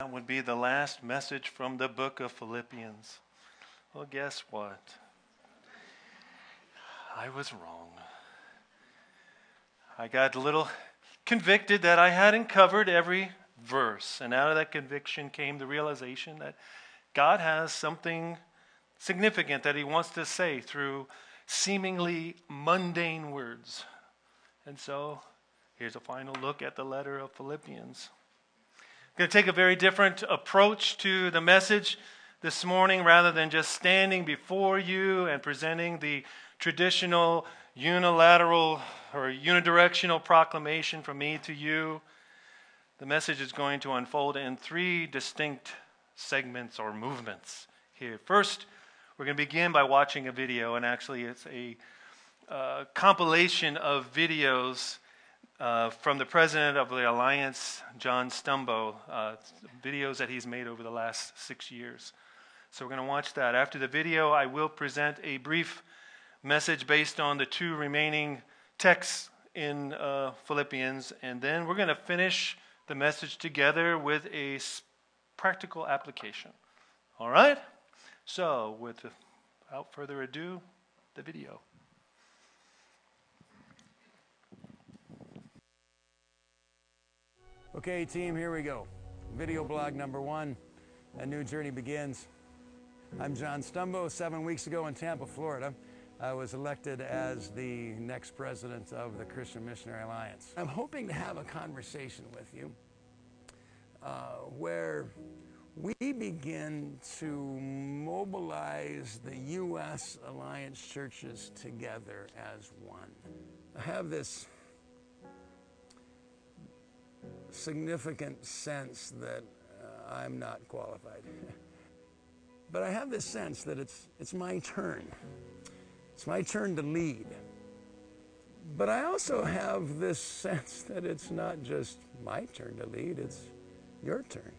That would be the last message from the book of Philippians. Well, guess what? I was wrong. I got a little convicted that I hadn't covered every verse. And out of that conviction came the realization that God has something significant that he wants to say through seemingly mundane words. And so, here's a final look at the letter of Philippians. I'm going to take a very different approach to the message this morning rather than just standing before you and presenting the traditional unilateral or unidirectional proclamation from me to you. The message is going to unfold in three distinct segments or movements here. First, we're going to begin by watching a video, and actually it's a compilation of videos from the president of the Alliance, John Stumbo, videos that he's made over the last 6 years. So we're going to watch that. After the video, I will present a brief message based on the two remaining texts in Philippians, and then we're going to finish the message together with a practical application. All right? So, without further ado, the video. Okay, team, here we go. Video blog number 1. A new journey begins. I'm John Stumbo. 7 weeks ago in Tampa, Florida, I was elected as the next president of the Christian Missionary Alliance. I'm hoping to have a conversation with you where we begin to mobilize the U.S. Alliance churches together as one. I have this significant sense that I'm not qualified. But I have this sense that it's my turn. It's my turn to lead. But I also have this sense that it's not just my turn to lead, it's your turn.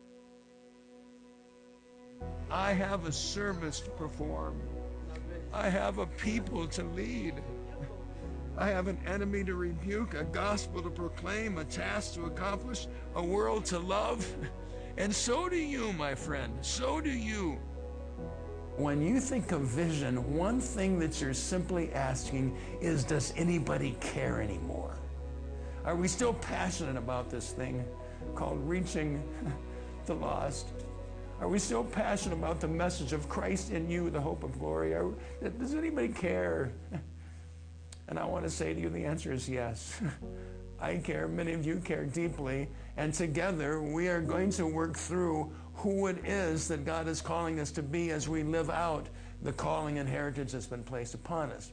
I have a service to perform. I have a people to lead. I have an enemy to rebuke, a gospel to proclaim, a task to accomplish, a world to love. And so do you, my friend. So do you. When you think of vision, one thing that you're simply asking is, does anybody care anymore? Are we still passionate about this thing called reaching the lost? Are we still passionate about the message of Christ in you, the hope of glory? Does anybody care? And I want to say to you, the answer is yes. I care, many of you care deeply, and together we are going to work through who it is that God is calling us to be as we live out the calling and heritage that's been placed upon us.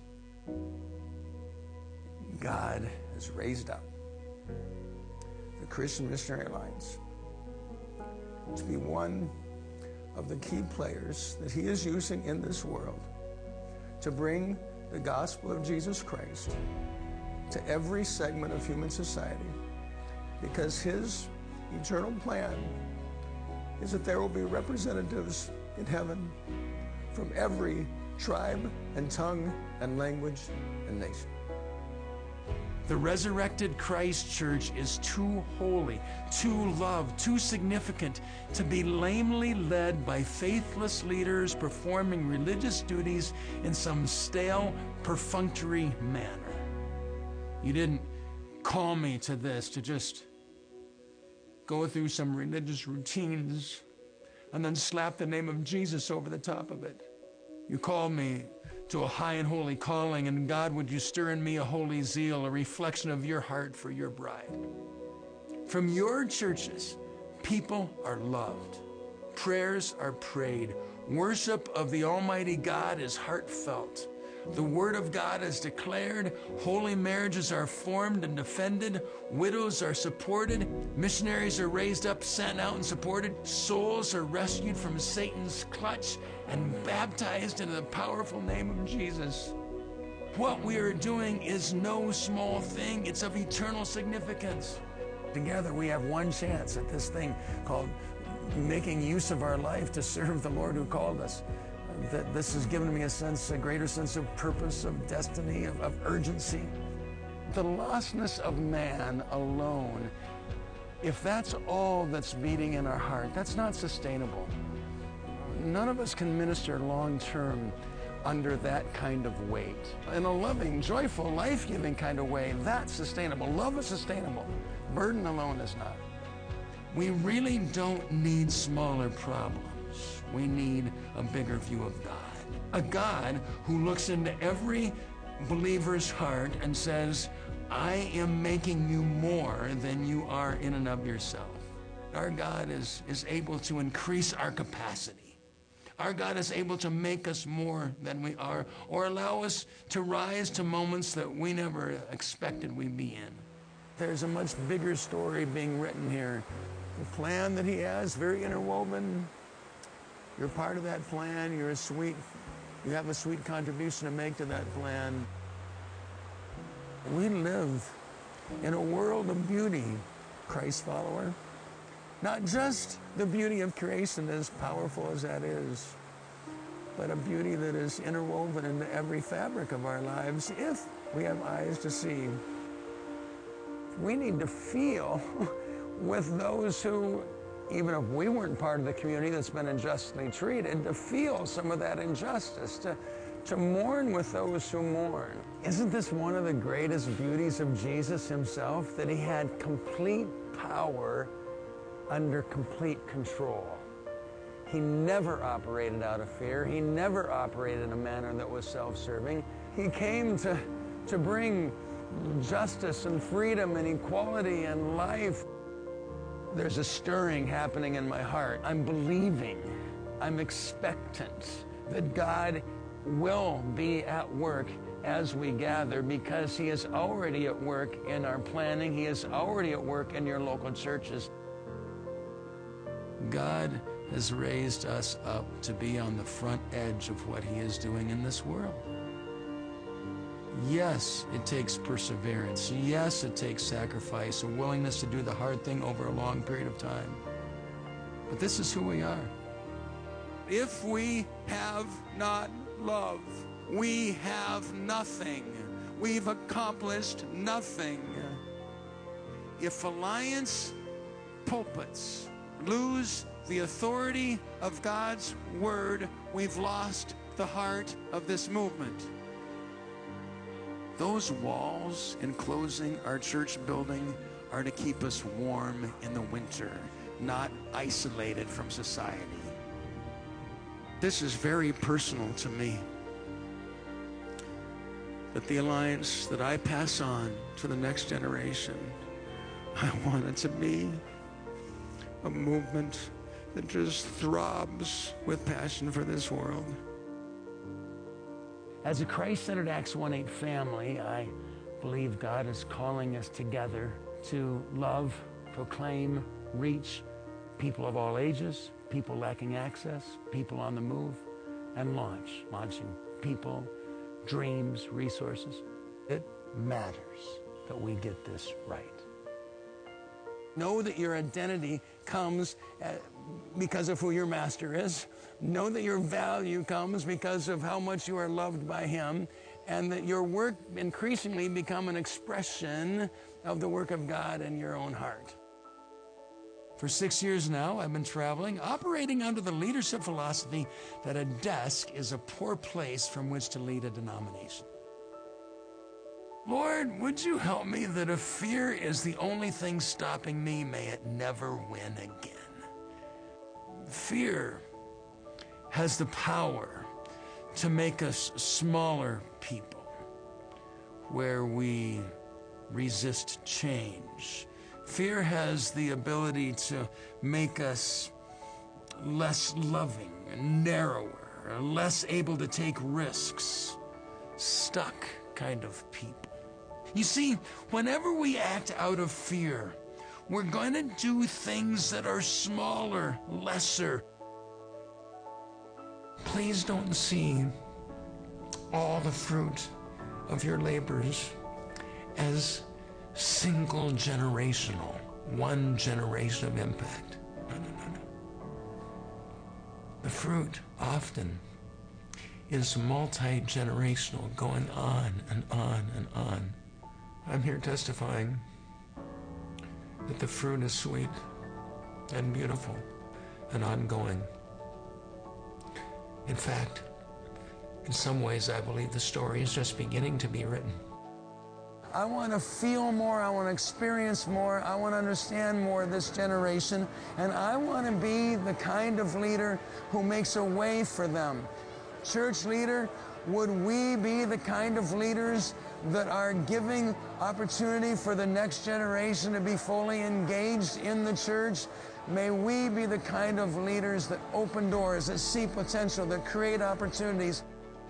God has raised up the Christian Missionary Alliance to be one of the key players that he is using in this world to bring the gospel of Jesus Christ to every segment of human society, because his eternal plan is that there will be representatives in heaven from every tribe and tongue and language and nation. The resurrected Christ Church is too holy, too loved, too significant to be lamely led by faithless leaders performing religious duties in some stale, perfunctory manner. You didn't call me to this to just go through some religious routines and then slap the name of Jesus over the top of it. You called me to a high and holy calling, and God, would you stir in me a holy zeal, a reflection of your heart for your bride. From your churches, people are loved. Prayers are prayed. Worship of the Almighty God is heartfelt. The Word of God is declared. Holy marriages are formed and defended. Widows are supported. Missionaries are raised up, sent out, and supported. Souls are rescued from Satan's clutch and baptized into the powerful name of Jesus. What we are doing is no small thing. It's of eternal significance. Together we have one chance at this thing called making use of our life to serve the Lord who called us. That this has given me a greater sense of purpose, of destiny, of urgency. The lostness of man alone If that's all that's beating in our heart, that's not sustainable. None of us can minister long-term under that kind of weight. In a loving, joyful, life-giving kind of way, that's sustainable. Love is sustainable. Burden alone is not. We really don't need smaller problems. We need a bigger view of God. A God who looks into every believer's heart and says, I am making you more than you are in and of yourself. Our God is able to increase our capacity. Our God is able to make us more than we are, or allow us to rise to moments that we never expected we'd be in. There's a much bigger story being written here. The plan that he has, very interwoven. You're part of that plan. You have a sweet contribution to make to that plan. We live in a world of beauty, Christ follower. Not just the beauty of creation, as powerful as that is, but a beauty that is interwoven into every fabric of our lives if we have eyes to see. We need to feel with those who, even if we weren't part of the community that's been unjustly treated, to feel some of that injustice, to mourn with those who mourn. Isn't this one of the greatest beauties of Jesus himself, that he had complete power under complete control? He never operated out of fear. He never operated in a manner that was self-serving. He came to bring justice and freedom and equality and life. There's a stirring happening in my heart. I'm believing, I'm expectant that God will be at work as we gather, because he is already at work in our planning. He is already at work in your local churches. God has raised us up to be on the front edge of what he is doing in this world. Yes, it takes perseverance. Yes, it takes sacrifice, a willingness to do the hard thing over a long period of time. But this is who we are. If we have not love, we have nothing. We've accomplished nothing. If Alliance pulpits lose the authority of God's word, we've lost the heart of this movement. Those walls enclosing our church building are to keep us warm in the winter, not isolated from society. This is very personal to me, that the Alliance that I pass on to the next generation, I want it to be a movement that just throbs with passion for this world. As a Christ-centered Acts 1:8 family, I believe God is calling us together to love, proclaim, reach people of all ages, people lacking access, people on the move, and launching people, dreams, resources. It matters that we get this right. Know that your identity comes because of who your master is. Know that your value comes because of how much you are loved by him, and that your work increasingly become an expression of the work of God in your own heart. For 6 years now, I've been traveling, operating under the leadership philosophy that a desk is a poor place from which to lead a denomination. Lord, would you help me that if fear is the only thing stopping me, may it never win again. Fear has the power to make us smaller people, where we resist change. Fear has the ability to make us less loving, narrower, less able to take risks, stuck kind of people. You see, whenever we act out of fear, we're going to do things that are smaller, lesser. Please don't see all the fruit of your labors as single generational, one generation of impact. No. The fruit often is multi-generational, going on and on and on. I'm here testifying that the fruit is sweet and beautiful and ongoing. In fact, in some ways, I believe the story is just beginning to be written. I want to feel more, I want to experience more, I want to understand more of this generation, and I want to be the kind of leader who makes a way for them. Church leader, would we be the kind of leaders that are giving opportunity for the next generation to be fully engaged in the church? May we be the kind of leaders that open doors, that see potential, that create opportunities.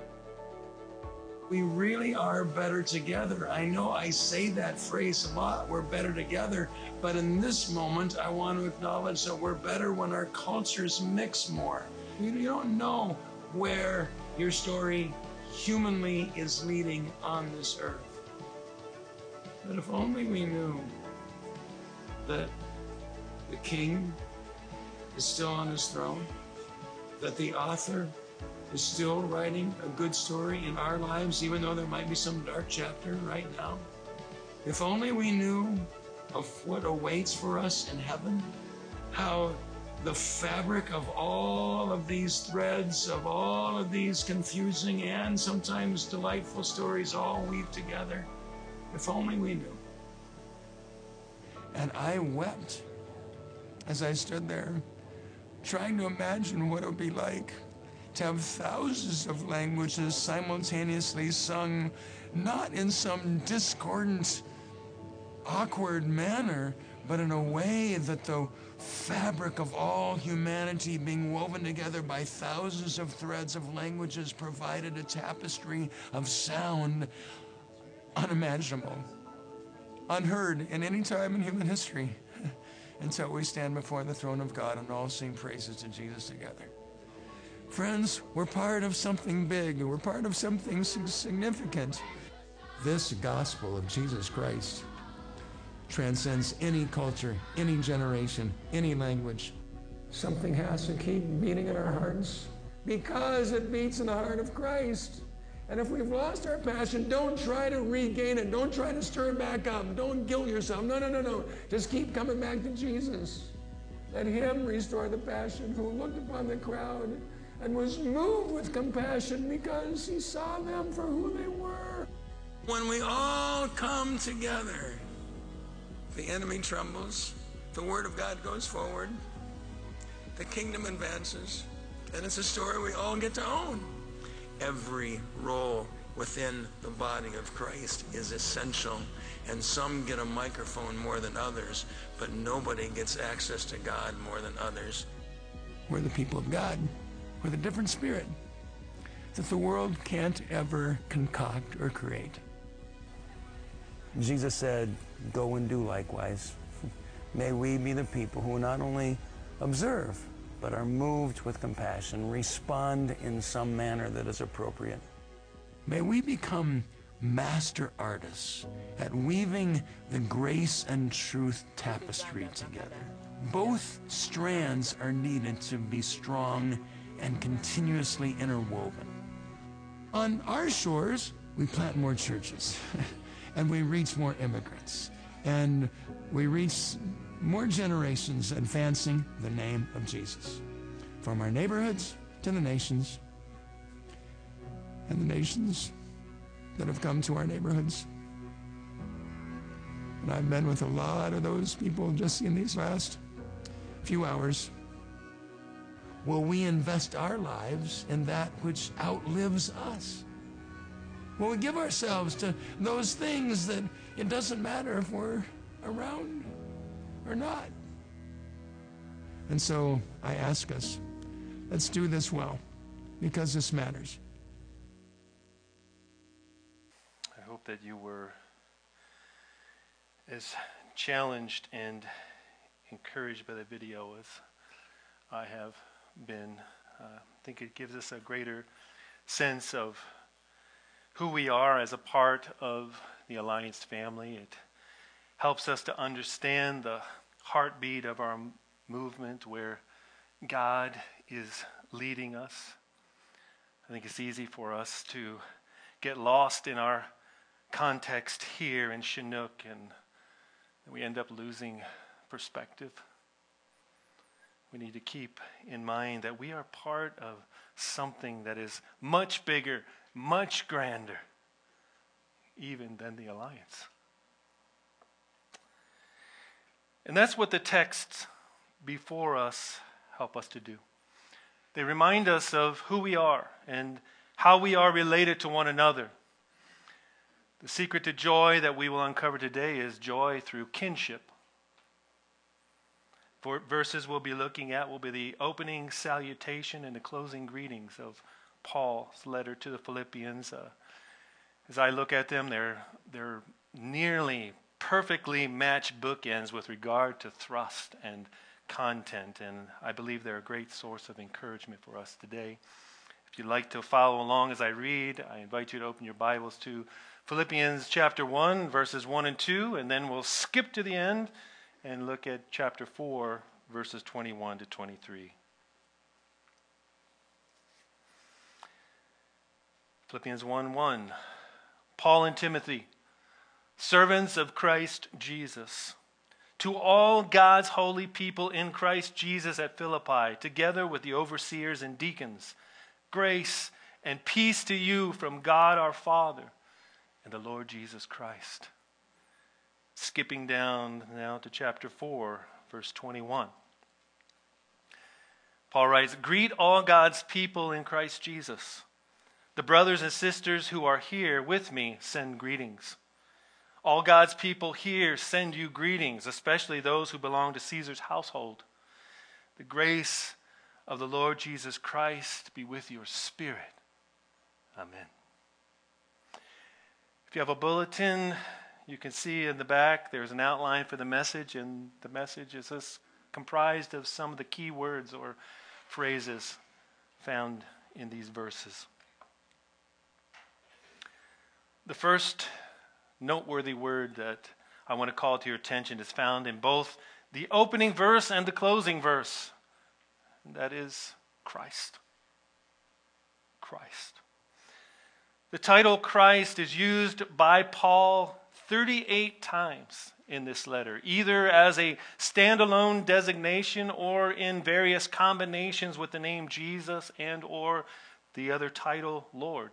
We really are better together. I know I say that phrase a lot, we're better together, but in this moment, I want to acknowledge that we're better when our cultures mix more. You don't know where your story humanly is leading on this earth. But if only we knew that the King is still on his throne, that the author is still writing a good story in our lives, even though there might be some dark chapter right now. If only we knew of what awaits for us in heaven, how the fabric of all of these threads, of all of these confusing and sometimes delightful stories all weave together. If only we knew. And I wept as I stood there, trying to imagine what it would be like to have thousands of languages simultaneously sung, not in some discordant, awkward manner, but in a way that the fabric of all humanity being woven together by thousands of threads of languages provided a tapestry of sound unimaginable, unheard in any time in human history, until we stand before the throne of God and all sing praises to Jesus together. Friends, we're part of something big. We're part of something significant. This gospel of Jesus Christ transcends any culture, any generation, any language. Something has to keep beating in our hearts because it beats in the heart of Christ. And if we've lost our passion, don't try to regain it. Don't try to stir it back up. Don't guilt yourself. No. Just keep coming back to Jesus. Let him restore the passion, who looked upon the crowd and was moved with compassion because he saw them for who they were. When we all come together, the enemy trembles, the word of God goes forward, the kingdom advances, and it's a story we all get to own. Every role within the body of Christ is essential, and some get a microphone more than others, but nobody gets access to God more than others. We're the people of God with a different spirit that the world can't ever concoct or create. Jesus said, go and do likewise. May we be the people who not only observe, but are moved with compassion, respond in some manner that is appropriate. May we become master artists at weaving the grace and truth tapestry together. Both strands are needed to be strong and continuously interwoven. On our shores, we plant more churches, and we reach more immigrants, and we reach more generations advancing the name of Jesus, from our neighborhoods to the nations, and the nations that have come to our neighborhoods. And I've been with a lot of those people just in these last few hours. Will we invest our lives in that which outlives us? Will we give ourselves to those things that it doesn't matter if we're around or not? And so I ask us, let's do this well, because this matters. I hope that you were as challenged and encouraged by the video as I have been. I think it gives us a greater sense of who we are as a part of the Alliance family. It helps us to understand the heartbeat of our movement, where God is leading us. I think it's easy for us to get lost in our context here in Chinook, and we end up losing perspective. We need to keep in mind that we are part of something that is much bigger, much grander, even than the alliance. And that's what the texts before us help us to do. They remind us of who we are and how we are related to one another. The secret to joy that we will uncover today is joy through kinship. For verses we'll be looking at will be the opening salutation and the closing greetings of Paul's letter to the Philippians. As I look at them, they're nearly perfectly matched bookends with regard to thrust and content, and I believe they're a great source of encouragement for us today. If you'd like to follow along as I read, I invite you to open your Bibles to Philippians chapter 1, verses 1 and 2, and then we'll skip to the end and look at chapter 4, verses 21 to 23. Philippians 1:1. Paul and Timothy, servants of Christ Jesus, to all God's holy people in Christ Jesus at Philippi, together with the overseers and deacons, grace and peace to you from God our Father and the Lord Jesus Christ. Skipping down now to chapter 4, verse 21. Paul writes, greet all God's people in Christ Jesus. The brothers and sisters who are here with me send greetings. All God's people here send you greetings, especially those who belong to Caesar's household. The grace of the Lord Jesus Christ be with your spirit. Amen. If you have a bulletin, you can see in the back there's an outline for the message, and the message is comprised of some of the key words or phrases found in these verses. The first noteworthy word that I want to call to your attention is found in both the opening verse and the closing verse. And that is Christ. Christ. The title Christ is used by Paul 38 times in this letter, either as a standalone designation or in various combinations with the name Jesus and or the other title Lord.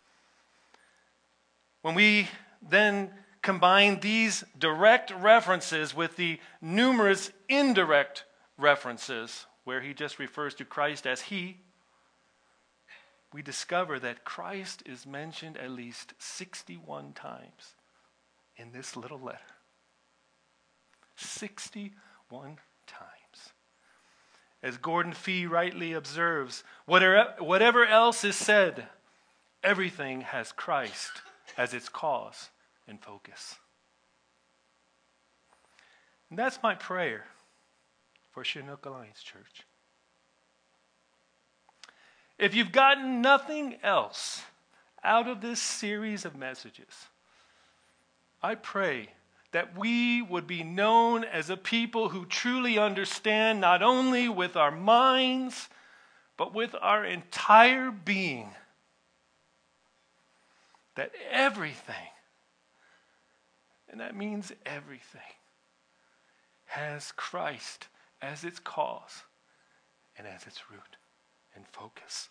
When we then combine these direct references with the numerous indirect references where he just refers to Christ as he, we discover that Christ is mentioned at least 61 times in this little letter. 61 times. As Gordon Fee rightly observes, whatever else is said, everything has Christ as its cause and focus. And that's my prayer for Chinook Alliance Church. If you've gotten nothing else out of this series of messages, I pray that we would be known as a people who truly understand, not only with our minds, but with our entire being, that everything, and that means everything, has Christ as its cause and as its root and focus.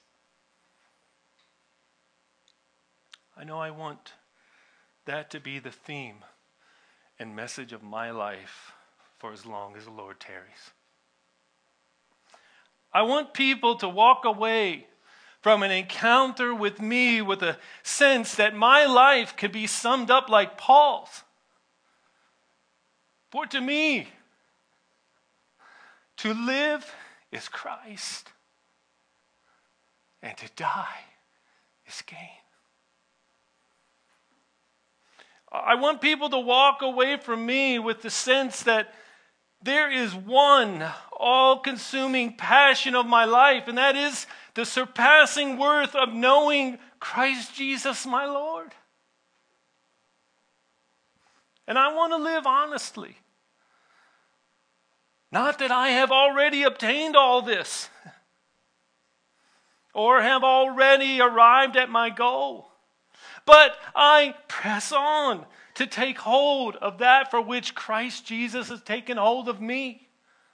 I know I want that to be the theme and message of my life for as long as the Lord tarries. I want people to walk away from an encounter with me with a sense that my life could be summed up like Paul's. For to me, to live is Christ, and to die is gain. I want people to walk away from me with the sense that there is one all-consuming passion of my life, and that is the surpassing worth of knowing Christ Jesus my Lord. And I want to live honestly. Not that I have already obtained all this or have already arrived at my goal, but I press on to take hold of that for which Christ Jesus has taken hold of me.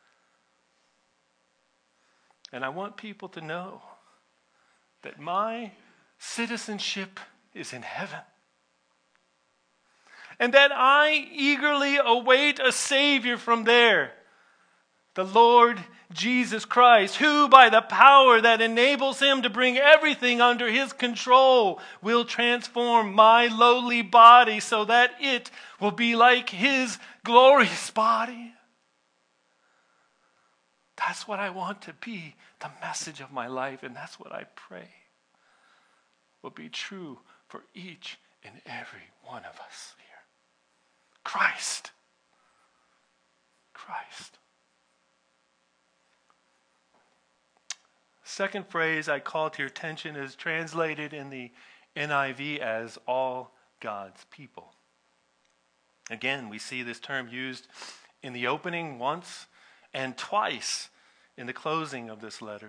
And I want people to know that my citizenship is in heaven. And that I eagerly await a Savior from there, the Lord Jesus Christ, who by the power that enables him to bring everything under his control will transform my lowly body so that it will be like his glorious body. That's what I want to be, the message of my life, and that's what I pray will be true for each and every one of us here. Christ. Christ. Second phrase I call to your attention is translated in the NIV as all God's people. Again, we see this term used in the opening once and twice in the closing of this letter.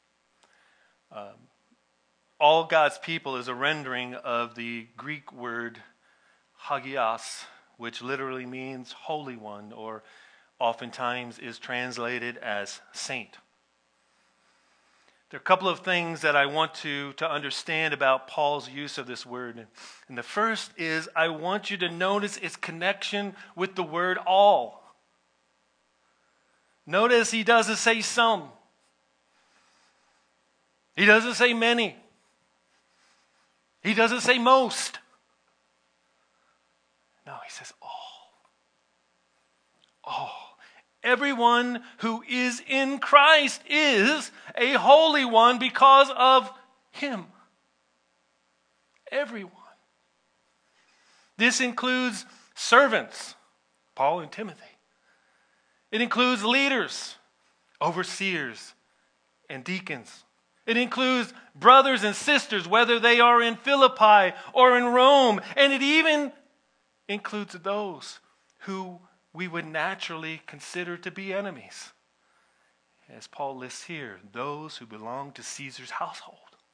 All God's people is a rendering of the Greek word hagios, which literally means holy one, or oftentimes is translated as saint. There are a couple of things that I want to understand about Paul's use of this word. And the first is I want you to notice its connection with the word all. Notice he doesn't say some. He doesn't say many. He doesn't say most. No, he says all. All. Everyone who is in Christ is a holy one because of him. Everyone. This includes servants, Paul and Timothy. It includes leaders, overseers, and deacons. It includes brothers and sisters, whether they are in Philippi or in Rome. And it even includes those who we would naturally consider to be enemies. As Paul lists here, those who belong to Caesar's household.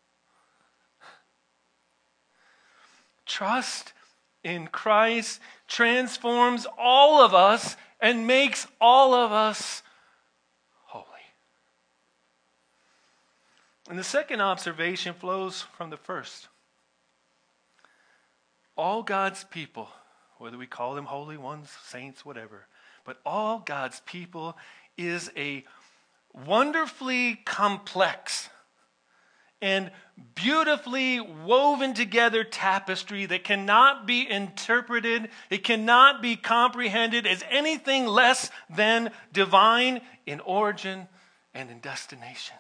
Trust in Christ transforms all of us and makes all of us holy. And the second observation flows from the first. All God's people, whether we call them holy ones, saints, whatever, but all God's people is a wonderfully complex and beautifully woven together tapestry that cannot be interpreted, it cannot be comprehended as anything less than divine in origin and in destination.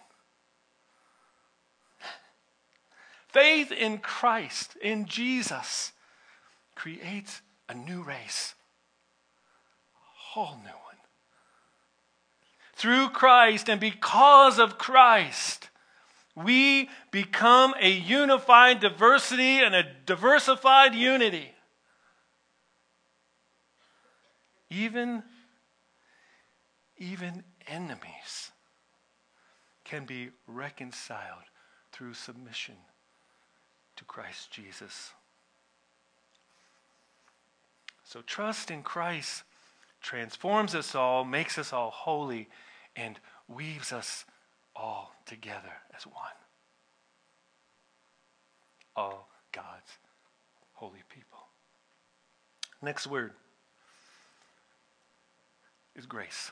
Faith in Christ, in Jesus, creates a new race, a whole new one. Through Christ and because of Christ, we become a unified diversity and a diversified unity. Even enemies can be reconciled through submission to Christ Jesus. So trust in Christ transforms us all, makes us all holy, and weaves us all together as one. All God's holy people. Next word is grace.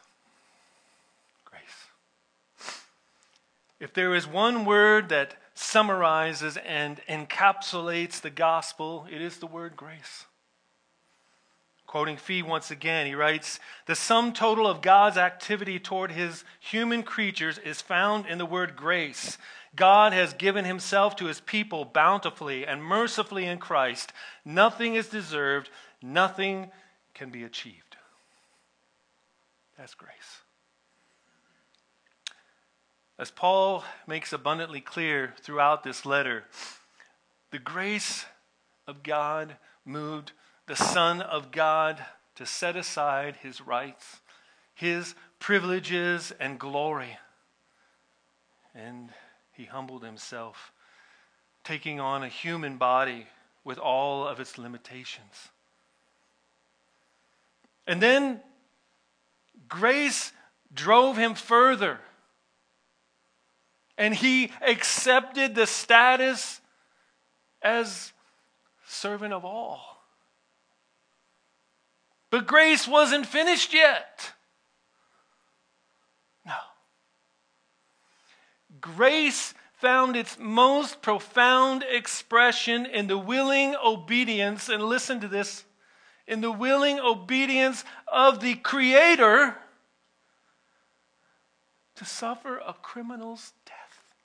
Grace. If there is one word that summarizes and encapsulates the gospel, it is the word grace. Quoting Fee once again, he writes, "The sum total of God's activity toward his human creatures is found in the word grace. God has given himself to his people bountifully and mercifully in Christ. Nothing is deserved, nothing can be achieved." That's grace. As Paul makes abundantly clear throughout this letter, the grace of God moved the Son of God to set aside his rights, his privileges and glory. And he humbled himself, taking on a human body with all of its limitations. And then grace drove him further. And he accepted the status as servant of all. But grace wasn't finished yet. No. Grace found its most profound expression in the willing obedience, and listen to this, in the willing obedience of the Creator to suffer a criminal's death.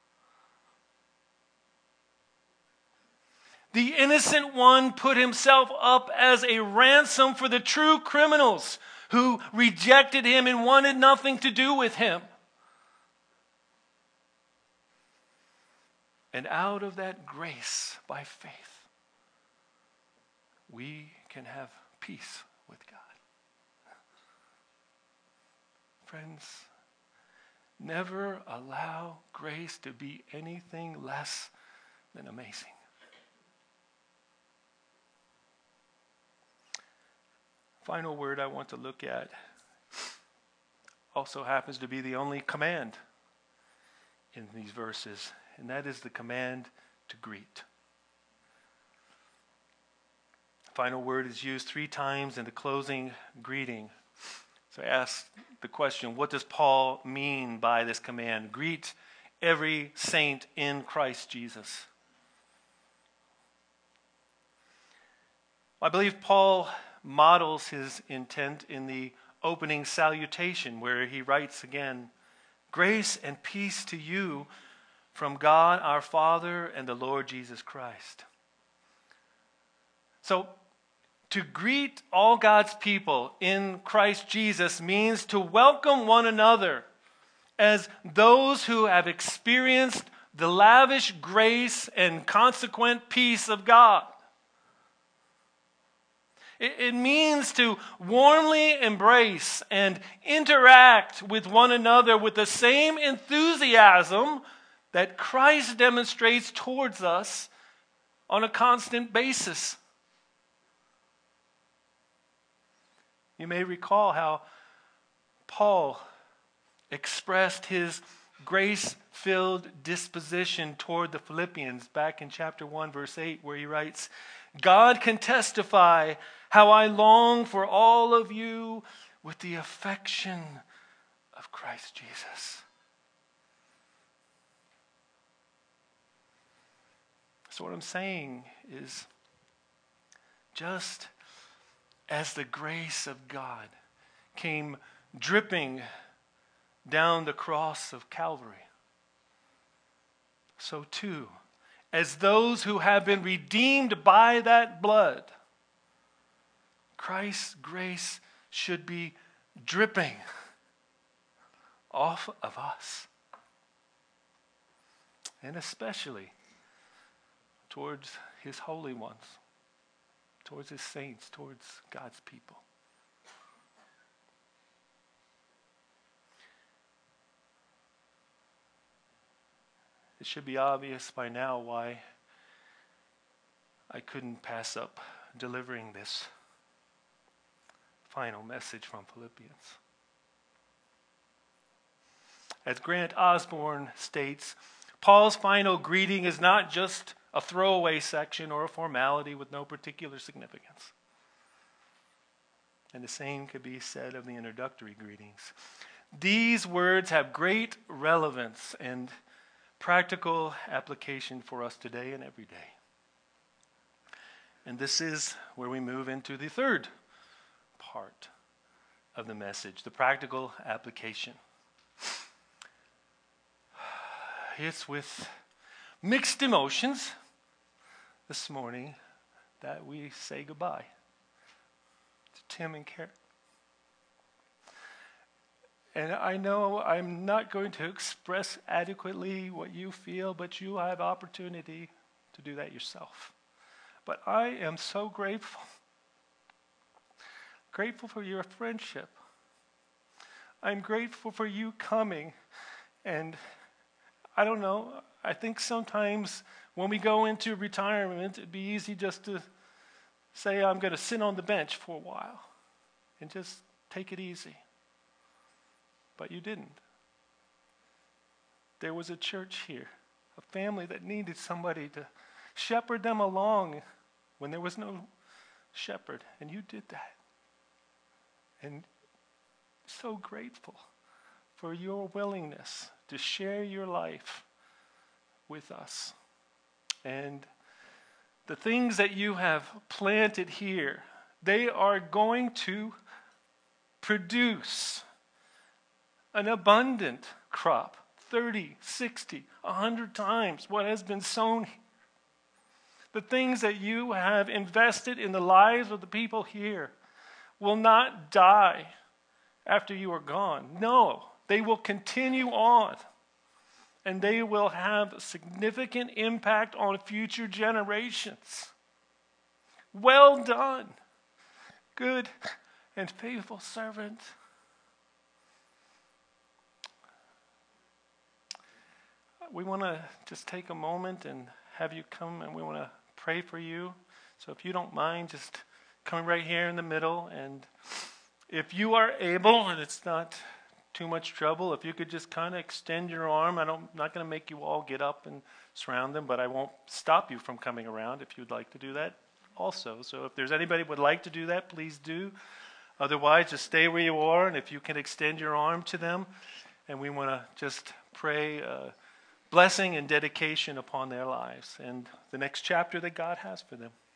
The innocent one put himself up as a ransom for the true criminals who rejected him and wanted nothing to do with him. And out of that grace, by faith, we can have peace with God. Friends, never allow grace to be anything less than amazing. Final word I want to look at also happens to be the only command in these verses, and that is the command to greet. The final word is used 3 times in the closing greeting. So I ask the question, what does Paul mean by this command? Greet every saint in Christ Jesus. I believe Paul models his intent in the opening salutation where he writes again, "Grace and peace to you from God our Father and the Lord Jesus Christ." So, to greet all God's people in Christ Jesus means to welcome one another as those who have experienced the lavish grace and consequent peace of God. It means to warmly embrace and interact with one another with the same enthusiasm that Christ demonstrates towards us on a constant basis. You may recall how Paul expressed his grace-filled disposition toward the Philippians back in chapter 1, verse 8, where he writes, "God can testify how I long for all of you with the affection of Christ Jesus." So what I'm saying is, just as the grace of God came dripping down the cross of Calvary, so too, as those who have been redeemed by that blood, Christ's grace should be dripping off of us. And especially towards his holy ones, towards his saints, towards God's people. It should be obvious by now why I couldn't pass up delivering this final message from Philippians. As Grant Osborne states, Paul's final greeting is not just a throwaway section or a formality with no particular significance. And the same could be said of the introductory greetings. These words have great relevance and practical application for us today and every day. And this is where we move into the third part of the message, the practical application. It's with mixed emotions this morning that we say goodbye to Tim and Karen. And I know I'm not going to express adequately what you feel, but you have opportunity to do that yourself. But I am so grateful. Grateful for your friendship. I'm grateful for you coming. And I don't know, I think sometimes when we go into retirement, it'd be easy just to say, I'm going to sit on the bench for a while. and just take it easy. But you didn't. There was a church here, a family that needed somebody to shepherd them along when there was no shepherd, and you did that. And so grateful for your willingness to share your life with us. And the things that you have planted here, they are going to produce an abundant crop, 30, 60, 100 times what has been sown. The things that you have invested in the lives of the people here will not die after you are gone. No, they will continue on. And they will have a significant impact on future generations. Well done, good and faithful servant. We want to just take a moment and have you come, and we want to pray for you. So if you don't mind, just coming right here in the middle. And if you are able, and it's not too much trouble, if you could just kind of extend your arm. I'm not going to make you all get up and surround them, but I won't stop you from coming around if you'd like to do that also. So if there's anybody who would like to do that, please do. Otherwise, just stay where you are, and if you can extend your arm to them. And we want to just pray blessing and dedication upon their lives and the next chapter that God has for them.